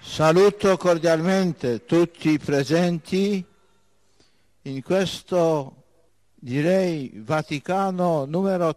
Saluto cordialmente tutti i presenti in questo, direi, Vaticano numero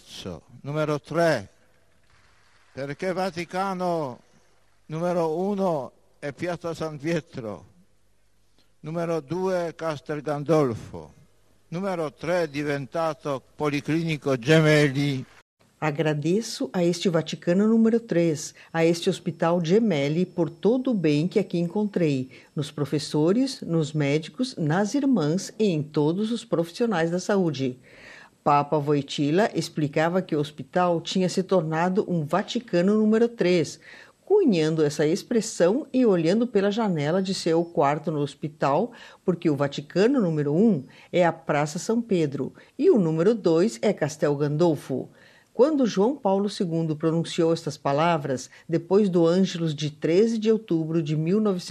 3, perché Vaticano numero 1 è Piazza San Pietro, numero 2 Castel Gandolfo, numero 3 è diventato Policlinico Gemelli. Agradeço a este Vaticano número 3, a este Hospital Gemelli, por todo o bem que aqui encontrei, nos professores, nos médicos, nas irmãs e em todos os profissionais da saúde. Papa Wojtyła explicava que o hospital tinha se tornado um Vaticano número 3, cunhando essa expressão e olhando pela janela de seu quarto no hospital, porque o Vaticano número 1 é a Praça São Pedro e o número 2 é Castel Gandolfo. Quando João Paulo II pronunciou estas palavras, depois do Ângelus de 13 de outubro de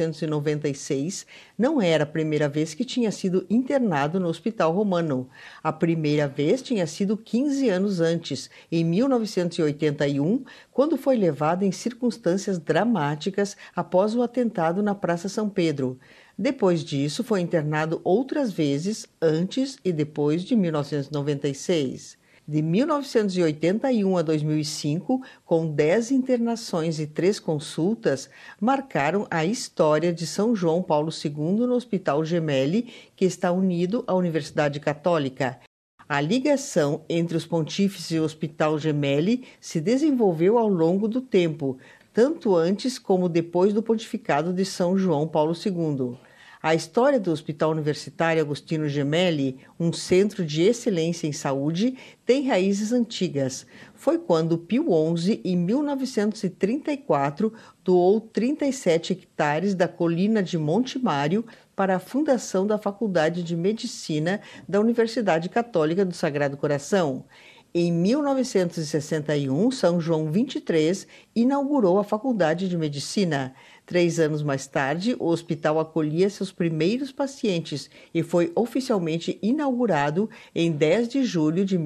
1996, não era a primeira vez que tinha sido internado no Hospital Romano. A primeira vez tinha sido 15 anos antes, em 1981, quando foi levado em circunstâncias dramáticas após o atentado na Praça São Pedro. Depois disso, foi internado outras vezes, antes e depois de 1996. De 1981 a 2005, com 10 internações e 3 consultas, marcaram a história de São João Paulo II no Hospital Gemelli, que está unido à Universidade Católica. A ligação entre os pontífices e o Hospital Gemelli se desenvolveu ao longo do tempo, tanto antes como depois do pontificado de São João Paulo II. A história do Hospital Universitário Agostinho Gemelli, um centro de excelência em saúde, tem raízes antigas. Foi quando Pio XI, em 1934, doou 37 hectares da colina de Monte Mário para a fundação da Faculdade de Medicina da Universidade Católica do Sagrado Coração. Em 1961, São João XXIII inaugurou a Faculdade de Medicina. 3 anos mais tarde, o hospital acolhia seus primeiros pacientes e foi oficialmente inaugurado em 10 de julho de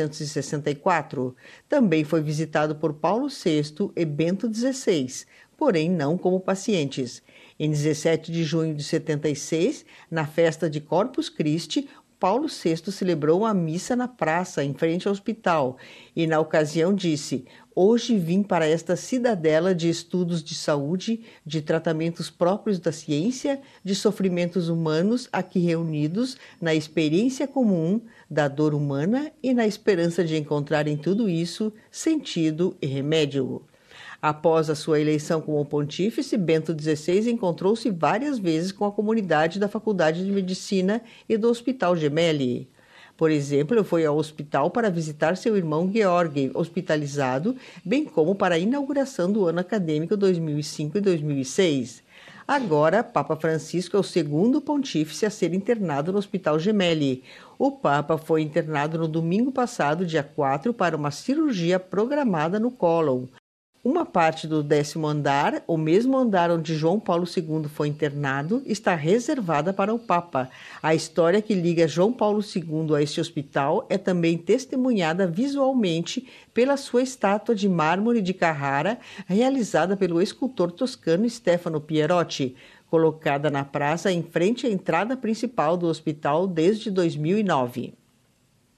1964. Também foi visitado por Paulo VI e Bento XVI, porém não como pacientes. Em 17 de junho de 76, na festa de Corpus Christi, Paulo VI celebrou a missa na praça, em frente ao hospital, e na ocasião disse: "Hoje vim para esta cidadela de estudos de saúde, de tratamentos próprios da ciência, de sofrimentos humanos aqui reunidos na experiência comum da dor humana e na esperança de encontrar em tudo isso sentido e remédio." Após a sua eleição como pontífice, Bento XVI encontrou-se várias vezes com a comunidade da Faculdade de Medicina e do Hospital Gemelli. Por exemplo, foi ao hospital para visitar seu irmão Georg, hospitalizado, bem como para a inauguração do ano acadêmico 2005 e 2006. Agora, Papa Francisco é o segundo pontífice a ser internado no Hospital Gemelli. O Papa foi internado no domingo passado, dia 4, para uma cirurgia programada no cólon. Uma parte do 10º andar, o mesmo andar onde João Paulo II foi internado, está reservada para o Papa. A história que liga João Paulo II a este hospital é também testemunhada visualmente pela sua estátua de mármore de Carrara, realizada pelo escultor toscano Stefano Pierotti, colocada na praça em frente à entrada principal do hospital desde 2009.